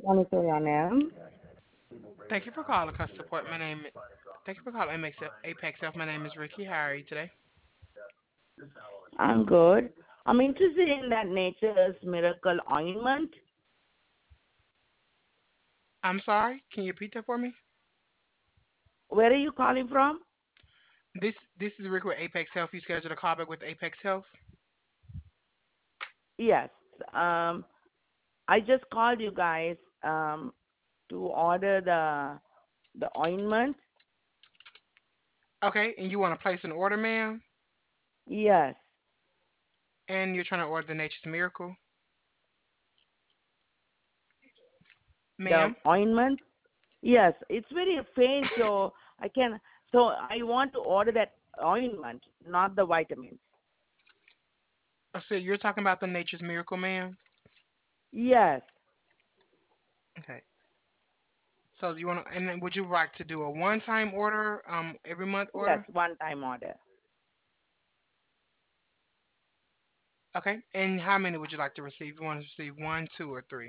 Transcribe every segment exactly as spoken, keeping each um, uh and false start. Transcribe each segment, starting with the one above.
Monica Yanam. Thank you for calling customer support. My name Thank you for calling Apex Apex Health. My name is Ricky. How are you today? I'm good. I'm interested in that Nature's Miracle Ointment. I'm sorry. Can you repeat that for me? Where are you calling from? This this is Ricky with Apex Health. You scheduled a callback with Apex Health. Yes. Um, I just called you guys um, to order the the ointment. Okay, and you want to place an order, ma'am? Yes. And you're trying to order the Nature's Miracle, The ma'am. ointment. Yes. It's very faint, so I can. So I want to order that ointment, not the vitamins. I said you're talking about the Nature's Miracle, ma'am. Yes. Okay. So you want to, and then would you like to do a one-time order, um, every month Yes. order? One time order. Okay. And how many would you like to receive? You want to receive one, two, or three?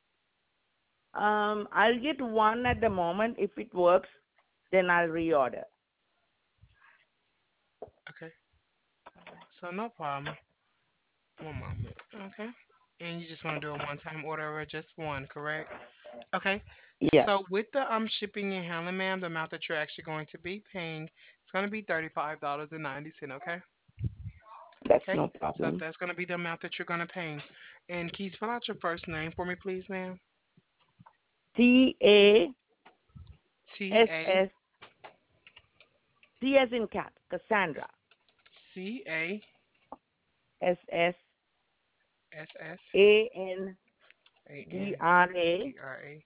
Um, I'll get one at the moment. If it works, then I'll reorder. Okay. So no problem. One moment. Okay. And you just want to do a one-time order or just one, correct? Okay. Yes, So with the um shipping and handling, ma'am, the amount that you're actually going to be paying, it's going to be thirty-five dollars and ninety cents. Okay. that's Okay. no So problem. that's going to be the amount that you're going to pay. And can you spell out your first name for me, please, ma'am? C A T S A S C as in cat, Cassandra. C A S S S S A N A D N R A. D R A.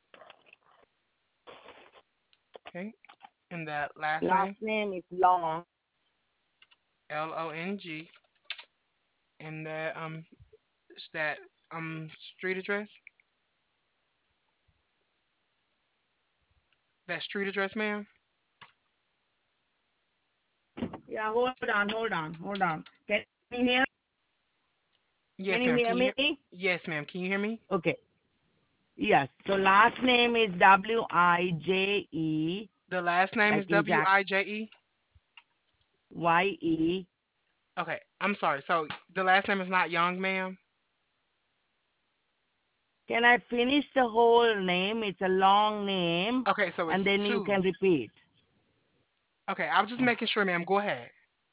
Okay. And that last Last name, name is long. L O N G. And that um is that um street address, that street address, ma'am. Yeah, hold on, hold on, hold on. Can you hear? Can Yes, you ma'am. hear Can you me? hear? Yes, ma'am. Can you hear me? Okay. Yes. So last name is W I J E, The last name like is in W Jack. I J E. Y E. Okay, I'm sorry. So the last name is not Young, ma'am. Can I finish the whole name? It's a long name, Okay, so it's and then you two. can repeat. Okay, I was just Oh. making sure, ma'am. Go ahead.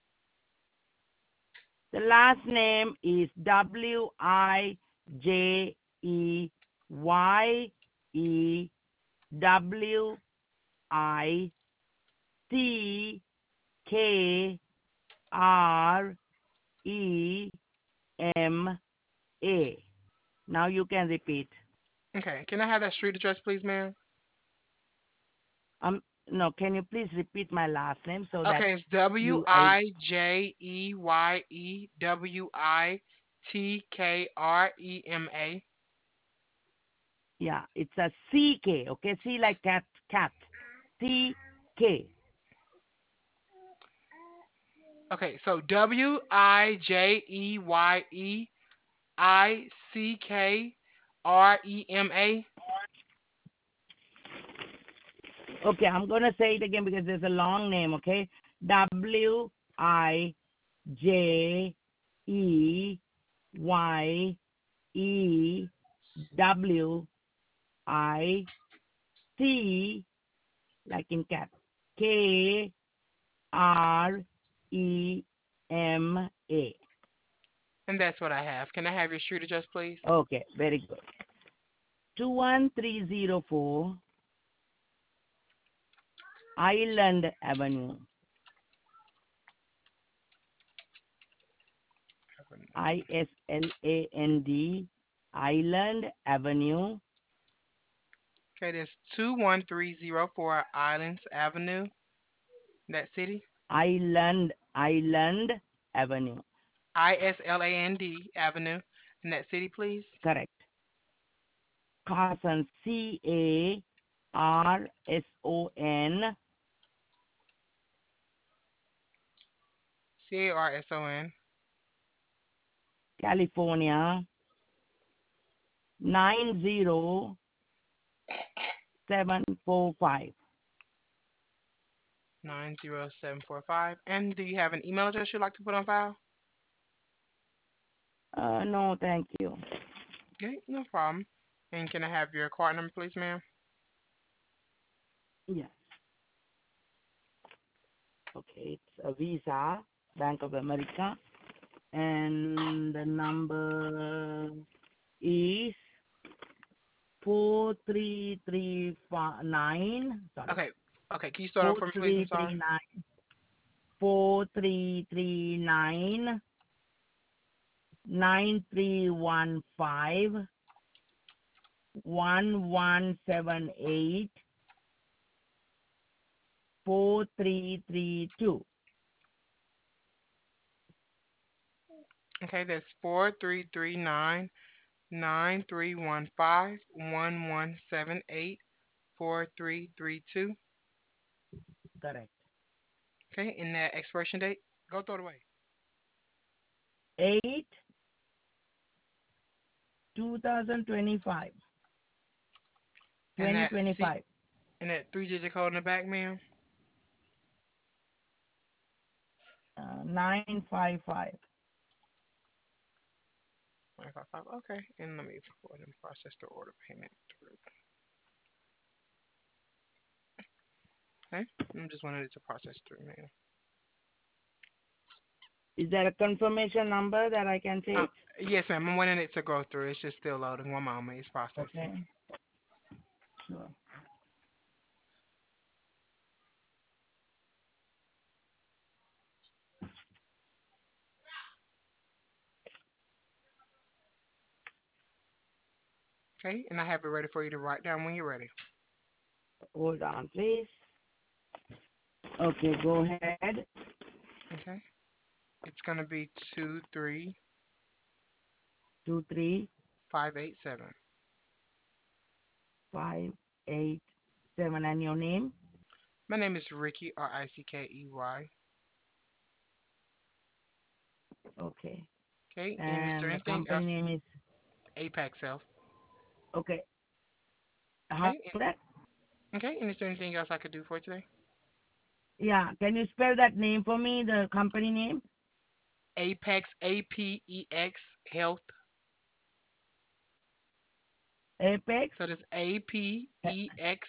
The last name is W I J E Y E W I C K R E M A. Now you can repeat. Okay, can I have that street address, please, ma'am? Um, no, can you please repeat my last name so that Okay, it's W you I I J E Y E W I T K R E M A. yeah, it's a C K. Okay, C like cat, cat. C K. Okay, so W I J E Y E I C K R E M A. Okay, I'm gonna say it again because there's a long name. Okay, W I J E Y E W I C like in cat, K R E M A. And that's what I have. Can I have your street address, please? Okay, very good. Two one three zero four Island Avenue, I S L A N D, Island Avenue, Okay, that's two one three zero four Islands Avenue, that city. Island, Island Avenue. I S L A N D Avenue, in that city, please. Correct. Carson, C A R S O N, C A R S O N. California, nine zero seven four five. Nine zero seven four five. And do you have an email address you'd like to put on file? Uh, no, thank you. Okay, no problem. And can I have your card number, please, ma'am? Yes. Okay, it's a Visa, Bank of America, and the number is four three three nine. Sorry, Okay. Okay, can you start over four for me, please? I'm three three sorry. nine four three three nine nine three one five one one seven eight four three three two. Okay, that's four three three nine nine three one five one one seven eight four three three two. Correct. Okay, and that expiration date? Go throw it away. eight two thousand twenty-five. And that C twenty twenty-five. and that three digit code in the back, ma'am. Uh, nine five five. Nine five five. Okay, and let me go ahead and process the order payment through. Okay, I'm just wanted it to process through, ma'am. Is there a confirmation number that I can Um, take? yes, ma'am. I'm wanting it to go through. It's just still loading. One moment. It's processing. Okay. Sure. Okay, and I have it ready for you to write down when you're ready. Hold on, please. Okay, go ahead. Okay, it's gonna be two three Two three five eight seven. five eight seven, and your name? My name is Ricky, R I C K E Y. Okay. Okay, and is there And the anything else? company name is, Apex Health. okay. How Okay, and, that? okay, and is there anything else I could do for you today? Yeah. Can you spell that name for me? The company name? Apex, A P E X Health. Apex. So that's A P Eh, E X,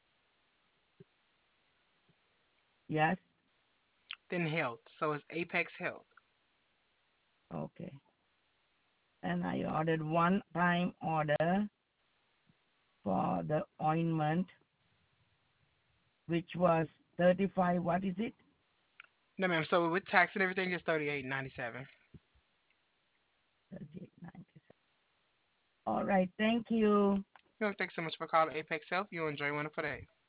Yes. then Health. So it's Apex Health. Okay. And I ordered one time order for the ointment, which was thirty-five. What is it? No, ma'am. So with tax and everything, it's thirty-eight ninety-seven. thirty-eight ninety-seven. All right. Thank you. No, thanks so much for calling Apex Health. You enjoy one for day.